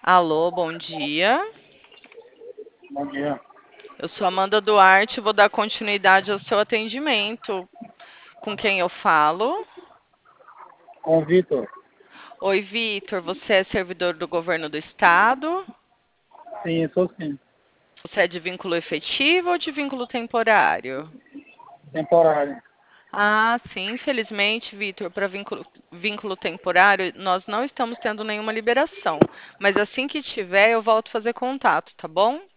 Alô, bom dia. Bom dia. Eu sou Amanda Duarte, vou dar continuidade ao seu atendimento. Com quem eu falo? Com o Vitor. Oi, Vitor, você é servidor do governo do estado? Sim, sou sim. Você é de vínculo efetivo ou de vínculo temporário? Temporário. Ah, sim, infelizmente, Vitor, para vínculo temporário, nós não estamos tendo nenhuma liberação. Mas assim que tiver, eu volto a fazer contato, tá bom?